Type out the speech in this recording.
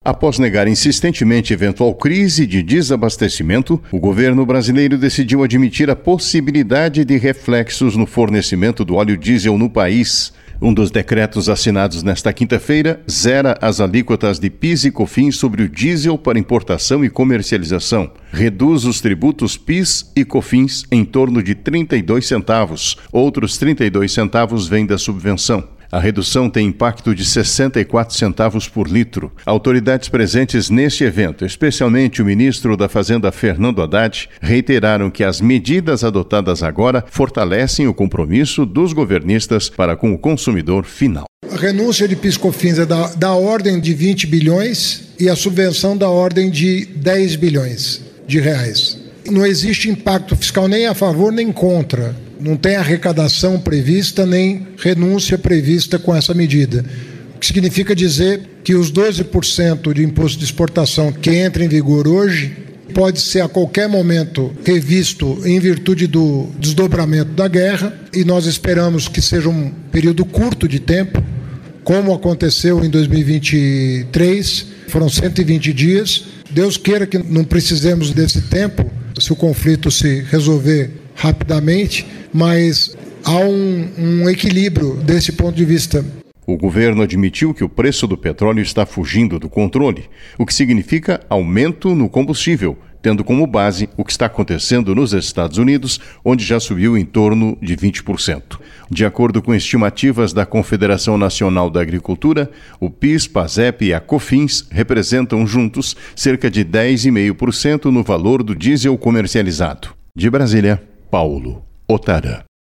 Após negar insistentemente eventual crise de desabastecimento, o governo brasileiro decidiu admitir a possibilidade de reflexos no fornecimento do óleo diesel no país. Um dos decretos assinados nesta quinta-feira zera as alíquotas de PIS e COFINS sobre o diesel para importação e comercialização. Reduz os tributos PIS e COFINS em torno de 32 centavos. Outros 32 centavos vêm da subvenção. A redução tem impacto de 64 centavos por litro. Autoridades presentes neste evento, especialmente o ministro da Fazenda Fernando Haddad, reiteraram que as medidas adotadas agora fortalecem o compromisso dos governistas para com o consumidor final. A renúncia de PIS/COFINS é da ordem de 20 bilhões e a subvenção da ordem de 10 bilhões de reais. Não existe impacto fiscal nem a favor nem contra. Não tem arrecadação prevista nem renúncia prevista com essa medida. O que significa dizer que os 12% de imposto de exportação que entra em vigor hoje pode ser a qualquer momento revisto em virtude do desdobramento da guerra, e nós esperamos que seja um período curto de tempo, como aconteceu em 2023, foram 120 dias. Deus queira que não precisemos desse tempo, se o conflito se resolver rapidamente, mas há um equilíbrio desse ponto de vista. O governo admitiu que o preço do petróleo está fugindo do controle, o que significa aumento no combustível, tendo como base o que está acontecendo nos Estados Unidos, onde já subiu em torno de 20%. De acordo com estimativas da Confederação Nacional da Agricultura, o PIS, PASEP e a COFINS representam juntos cerca de 10,5% no valor do diesel comercializado. De Brasília, Paulo Otarã.